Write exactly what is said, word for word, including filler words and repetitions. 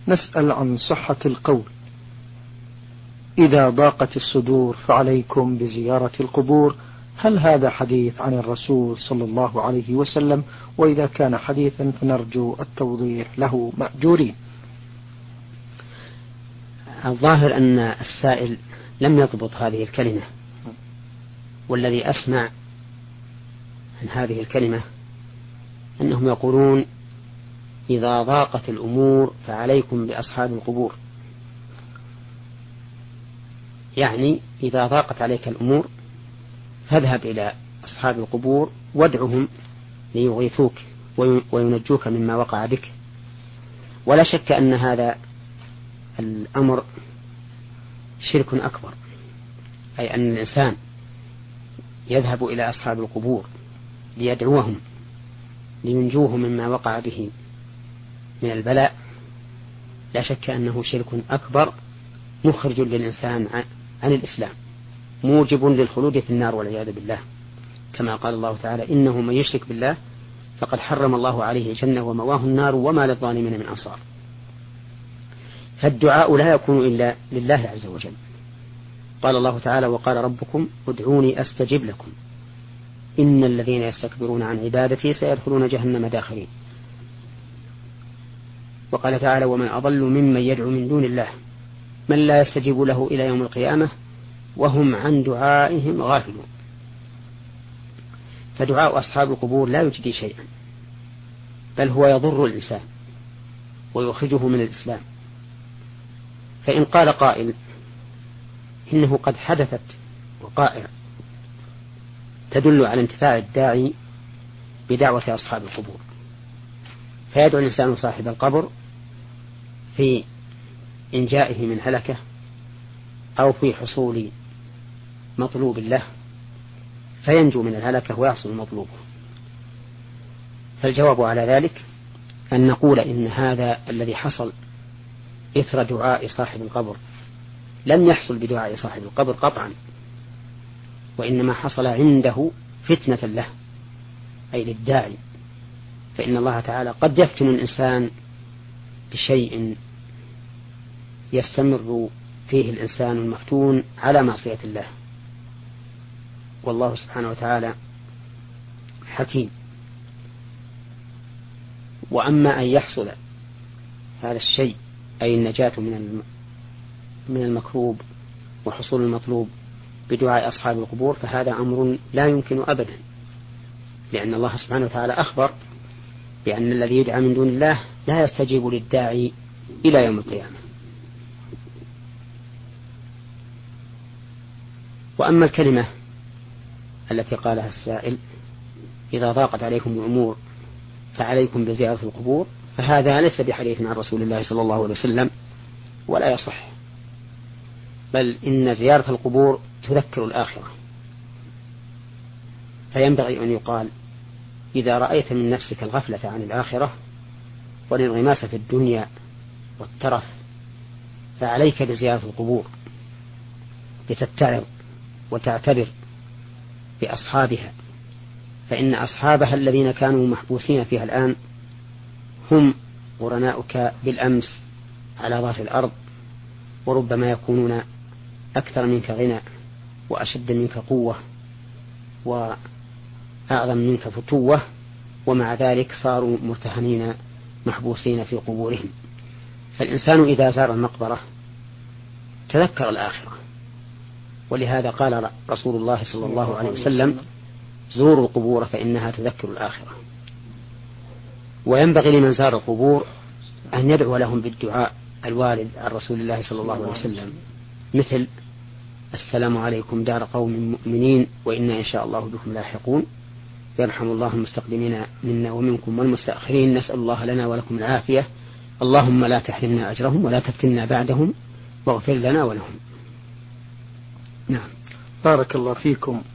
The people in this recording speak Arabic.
نسأل عن صحة القول: إذا ضاقت الصدور فعليكم بزيارة القبور. هل هذا حديث عن الرسول صلى الله عليه وسلم؟ وإذا كان حديثا فنرجو التوضيح له مأجورين. الظاهر أن السائل لم يضبط هذه الكلمة، والذي أسمع عن هذه الكلمة أنهم يقولون: إذا ضاقت الأمور فعليكم بأصحاب القبور، يعني إذا ضاقت عليك الأمور فاذهب إلى أصحاب القبور وادعهم ليغيثوك وينجوك مما وقع بك. ولا شك أن هذا الأمر شرك أكبر، أي أن الإنسان يذهب إلى أصحاب القبور ليدعوهم لينجوه مما وقع به من البلاء. لا شك أنه شرك أكبر مخرج للإنسان عن الإسلام، موجب للخلود في النار والعياذ بالله، كما قال الله تعالى: إنه من يشرك بالله فقد حرم الله عليه الجنة ومواه النار وما للظالمين من أنصار. فالدعاء لا يكون إلا لله عز وجل. قال الله تعالى: وقال ربكم ادعوني أستجب لكم إن الذين يستكبرون عن عبادتي سيدخلون جهنم داخرين. وقال تعالى: ومن أضل ممن يدعو من دون الله من لا يستجيب له إلى يوم القيامة وهم عن دعائهم غافلون. فدعاء أصحاب القبور لا يجدي شيئا، بل هو يضر الإنسان ويخرجه من الإسلام. فإن قال قائل إنه قد حدثت وقائع تدل على انتفاع الداعي بدعوة أصحاب القبور، فيدعو الإنسان صاحب القبر في إنجائه من هلكه أو في حصول مطلوب له فينجو من الهلكة ويحصل مطلوبه. فالجواب على ذلك أن نقول إن هذا الذي حصل إثر دعاء صاحب القبر لم يحصل بدعاء صاحب القبر قطعا، وإنما حصل عنده فتنة له، أي للداعي. فإن الله تعالى قد يفتن الإنسان بشيء يستمر فيه الإنسان المفتون على معصية الله، والله سبحانه وتعالى حكيم. وأما أن يحصل هذا الشيء، أي النجاة من من المكروب وحصول المطلوب بدعاء أصحاب القبور، فهذا أمر لا يمكن أبدا، لأن الله سبحانه وتعالى أخبر بأن الذي يدعى من دون الله لا يستجيب للداعي إلى يوم القيامة. وأما الكلمة التي قالها السائل: إذا ضاقت عليكم الأمور فعليكم بزيارة القبور، فهذا ليس بحديث عن رسول الله صلى الله عليه وسلم ولا يصح، بل إن زيارة القبور تذكر الآخرة. فينبغي أن يقال: إذا رأيت من نفسك الغفلة عن الآخرة والانغماس في الدنيا والترف فعليك بزيارة القبور لتتعظ وتعتبر بأصحابها، فإن أصحابها الذين كانوا محبوسين فيها الآن هم قرناؤك بالأمس على ظهر الأرض، وربما يكونون أكثر منك غنى وأشد منك قوة وأعظم منك فتوة، ومع ذلك صاروا مرتهنين محبوسين في قبورهم. فالإنسان إذا زار المقبرة تذكر الآخرة، ولهذا قال رسول الله صلى الله عليه وسلم: زوروا القبور فإنها تذكر الآخرة. وينبغي لمن زار القبور أن يدعو لهم بالدعاء الوارد عن رسول الله صلى الله عليه وسلم، مثل: السلام عليكم دار قوم مؤمنين وإنا إن شاء الله بكم لاحقون، يرحم الله المستقدمين منا ومنكم والمستأخرين، نسأل الله لنا ولكم العافية، اللهم لا تحرمنا أجرهم ولا تفتنا بعدهم واغفر لنا ولهم. نعم، بارك الله فيكم.